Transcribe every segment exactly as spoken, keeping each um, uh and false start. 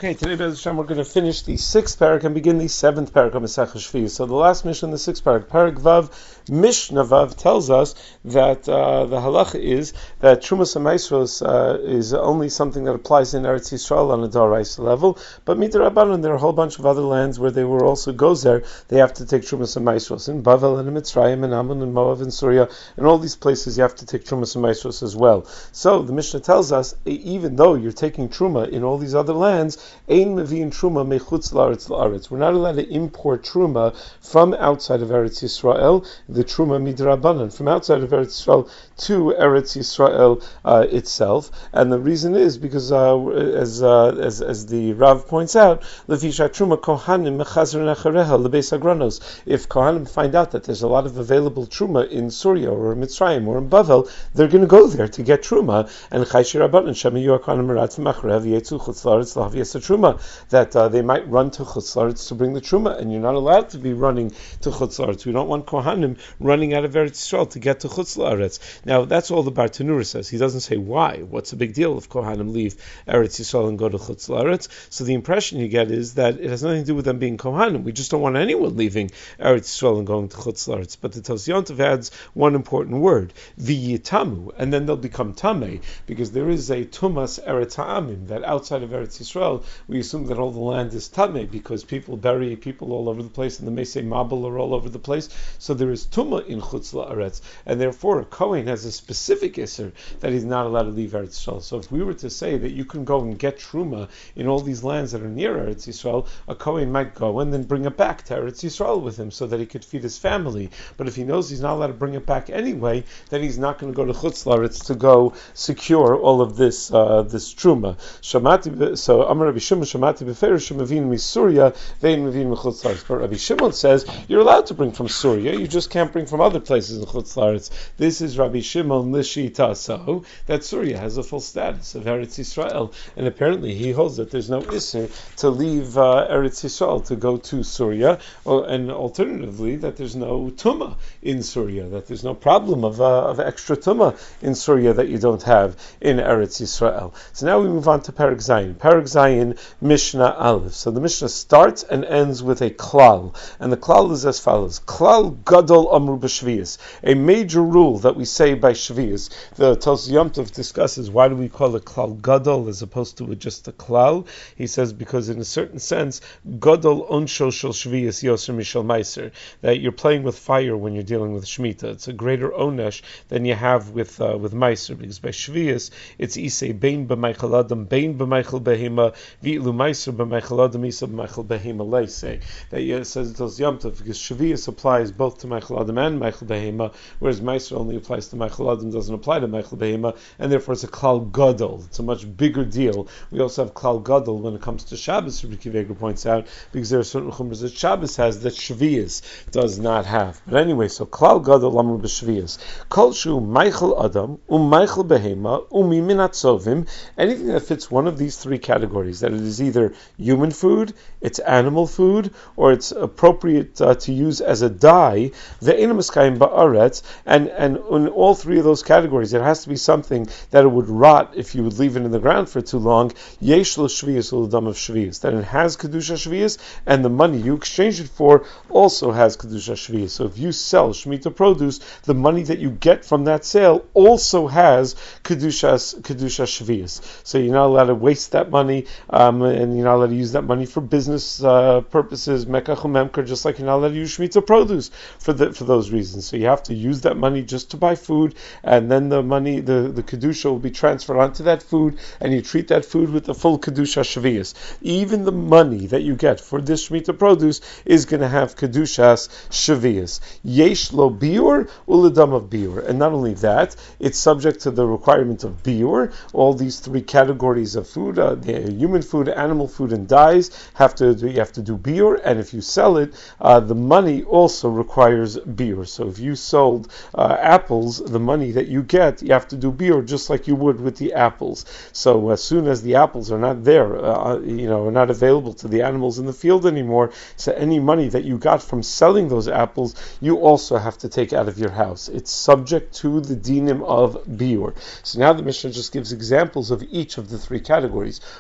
Okay, today, Be'ez Hashem, we're going to finish the sixth parak and begin the seventh parak of Masechah Shvi. So the last Mishnah in the sixth parak, Parak Vav, Mishnah Vav, tells us that uh, the halacha is that Trumas HaMaisros uh, is only something that applies in Eretz Yisrael on a Doraisa level, but Midrabanan, there are a whole bunch of other lands where they were also gozer, they have to take Trumas HaMaisros. In Bavel and in Mitzrayim and Ammon and Moav and Surya, and all these places you have to take Trumas HaMaisros as well. So the Mishnah tells us, even though you're taking Truma in all these other lands, Ein Mevi'in Truma mechutz la'aretz la'aretz. We're not allowed to import Truma from outside of Eretz Yisrael, the Truma midrabanan, from outside of Eretz Yisrael to Eretz Yisrael uh, itself. And the reason is because, uh, as, uh, as as the Rav points out, Lefisha Truma Kohanim mechazrin achareha lebeis hagranos. If Kohanim find out that there's a lot of available Truma in Surya or in Mitzrayim or in Bavel, they're going to go there to get Truma. And Chayshir Rabbanan Shemayu Kohanim Meratzim Achareha v'yetzu chutz la'aretz lahaviyas Truma, that uh, they might run to Chutz La'aretz to bring the Truma, and you're not allowed to be running to Chutz La'aretz. We don't want Kohanim running out of Eretz Yisrael to get to Chutz La'aretz. Now, that's all the Bartanura says. He doesn't say why. What's the big deal if Kohanim leave Eretz Yisrael and go to Chutz La'aretz? So the impression you get is that it has nothing to do with them being Kohanim. We just don't want anyone leaving Eretz Yisrael and going to Chutz La'aretz. But the Tos Yontov adds one important word, V'yitamu, and then they'll become Tameh, because there is a Tumas Eretz Ha'amim, that outside of Eretz Yisrael, we assume that all the land is Tameh because people bury people all over the place, and the Mesei Mabel are all over the place. So there is Tumah in Chutz La'aretz, and therefore a Kohen has a specific Isser that he's not allowed to leave Eretz Yisrael. So if we were to say that you can go and get Truma in all these lands that are near Eretz Yisrael, a Kohen might go and then bring it back to Eretz Yisrael with him so that he could feed his family. But if he knows he's not allowed to bring it back anyway, then he's not going to go to Chutz La'aretz to go secure all of this uh, this Truma. Shamati, so Amar Rabbi Shimon Shamati beferish mevin miSurya vein mevin mechutz la'aretz. But Rabbi Shimon says you're allowed to bring from Surya, you just can't bring from other places in Chutz La'aretz. This is Rabbi Shimon Lishita, so that Surya has a full status of Eretz Yisrael, and apparently he holds that there's no Isser to leave uh, Eretz Yisrael to go to Surya, or, and alternatively that there's no Tumah in Surya, that there's no problem of uh, of extra Tumah in Surya that you don't have in Eretz Yisrael. So now we move on to Parak Zayin. Parak Zayin, Mishnah Aleph. So the Mishnah starts and ends with a klal, and the klal is as follows: Klal Gadol Amru b'Shviyas, a major rule that we say by Shviyas. The Tos Yomtov discusses why do we call it Klal Gadol as opposed to just a klal. He says because in a certain sense, Gadol Onsho Shel Shviyas Yoser Mishal Meiser, that you're playing with fire when you're dealing with Shemitah. It's a greater onesh than you have with uh, with Meiser, because by Shviyas it's Isei Bein b'Meichel Adam Bein b'Meichel Behema V'ilu Meiser b'Meichel Adam Isa b'Meichel Behema Leisei. That yeah, it says it does Yomtov because Shviyas applies both to Meichel Adam and Meichel Behema, whereas Meiser only applies to Meichel Adam, doesn't apply to Meichel Behema, and therefore it's a Klal Gadol. It's a much bigger deal. We also have Klal Gadol when it comes to Shabbos, Rabbi Akiva Eiger points out, because there are certain chumras that Shabbos has that Shviyas does not have. But anyway, so Klal Gadol Amru b'Shviyas. Kol shu Meichel Adam um Meichel Behema umi minatzovim. Anything that fits one of these three categories, that it is either human food, it's animal food, or it's appropriate uh, to use as a dye, ve'einu miskayim ba'aretz, and and in all three of those categories, it has to be something that it would rot if you would leave it in the ground for too long. Yesh lo shviyas u'ladam of shviyas, that it has kedusha shviyas, and the money you exchange it for also has kedusha shviyas. So if you sell shemitah produce, the money that you get from that sale also has kedusha kedusha shviyas. So you're not allowed to waste that money, um, and you're not allowed to use that money for business uh, purposes, mekach umemker, just like you're not allowed to use shemitah produce for the, for those reasons. So you have to use that money just to buy food, and then the money, the, the kedusha will be transferred onto that food, and you treat that food with the full kedusha shviyas. Even the money that you get for this shemitah produce is going to have kedushas shviyas. Yesh lo biur uladam of biur, and not only that, it's subject to the requirement of biur. All these three categories of food, uh, the human food, animal food, and dyes, have to do, you have to do biur, and if you sell it, uh, the money also requires biur. So if you sold uh, apples, the money that you get, you have to do biur just like you would with the apples. So as soon as the apples are not there, uh, you know, are not available to the animals in the field anymore, so any money that you got from selling those apples, you also have to take out of your house. It's subject to the dinim of biur. So now the Mishnah just gives examples of each of the three categories. What fits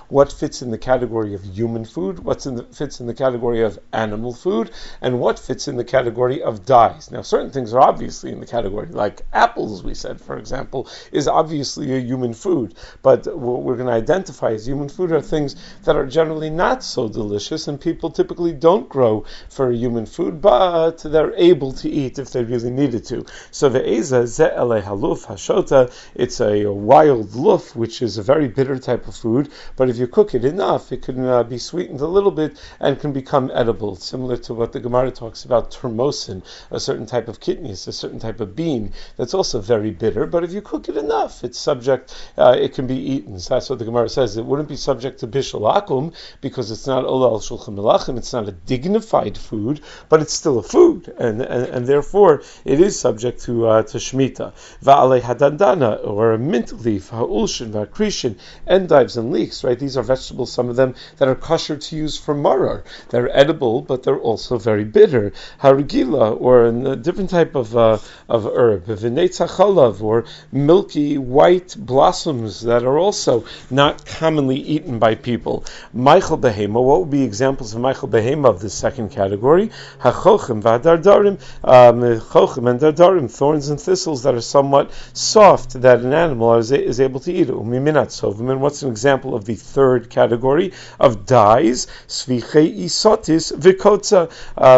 fits in the category of human food, what fits in the category of animal food, and what fits in the category of dyes. Now, certain things are obviously in the category, like apples, we said, for example, is obviously a human food, but what we're going to identify as human food are things that are generally not so delicious, and people typically don't grow for human food, but they're able to eat if they really needed to. So ve'eza ze ele haluf hashota, it's a, a wild luf, which is a very bitter type of food, but if you cook it enough, it can uh, be sweetened a little bit and can become edible, similar to what the Gemara talks about, termosin, a certain type of kidneys, a certain type of bean that's also very bitter, but if you cook it enough, it's subject, uh, it can be eaten. So that's what the Gemara says. It wouldn't be subject to bishul akum because it's not ola al shulchan melachim, it's not a dignified food, but it's still a food, and and, and therefore it is subject to uh, to shmita. Va'alei hadandana, or a mint leaf, ha'ulshin, va'krishin, endives and leeks, right? These are vegetables, some of them that are kosher to use for marar. They're edible, but they're also very bitter. Harugila, or a different type of uh, of herb, v'neitzach chalav, or milky white blossoms that are also not commonly eaten by people. Meichel behema, what would be examples of Meichel behema of this second category? Hachochem v'adardarim, chochem and dardarim, thorns and thistles that are somewhat soft, that an animal is, is able to eat. Umiminat sovim, and what's an example of the third category of dyes? Svichei isotis v'kotza,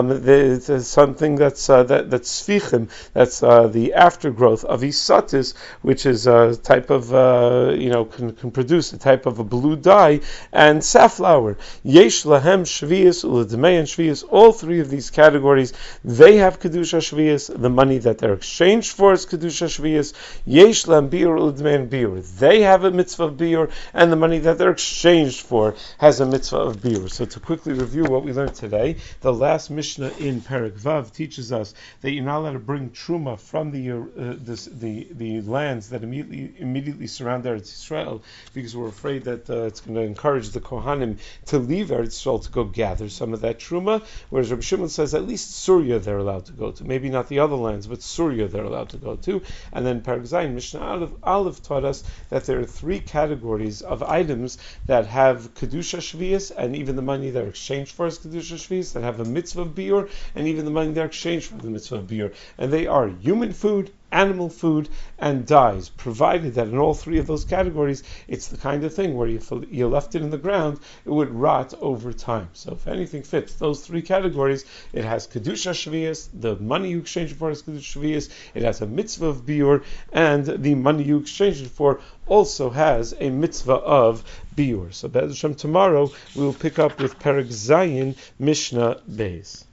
um, something that's uh, that that's svichim, that's uh, the aftergrowth of isotis, which is a type of uh, you know can, can produce a type of a blue dye, and safflower. Yesh lahem shvius uladmei and shvius. All three of these categories, they have kedusha shvius. The money that they're exchanged for is kedusha shvius. Yesh lahem biur uladmei and biur. They have a mitzvah of biur, and the money that they're exchanged for has a mitzvah of biur. So to quickly review what we learned today, the last Mishnah in Perek Vav teaches us that you're not allowed to bring truma from the uh, this, the the lands that immediately immediately surround Eretz Yisrael, because we're afraid that uh, it's going to encourage the Kohanim to leave Eretz Yisrael to go gather some of that truma. Whereas Rabbi Shimon says at least Surya they're allowed to go to, maybe not the other lands, but Surya they're allowed to go to. And then Perek Zayin Mishnah Aleph, Aleph taught us that there are three categories of items that have kedusha shvius, and even the money they're exchanged for is kedusha shvius, that have a mitzvah of biur, and even the money they're exchanged for the mitzvah of biur, and they are human food, animal food, and dyes, provided that in all three of those categories, it's the kind of thing where if you left it in the ground, it would rot over time. So if anything fits those three categories, it has kedusha shvius, the money you exchange it for is kedusha shvius, it has a mitzvah of biur, and the money you exchange it for also has a mitzvah of biur. So Be'ez Hashem, tomorrow we will pick up with Perek Zayin Mishnah Beis.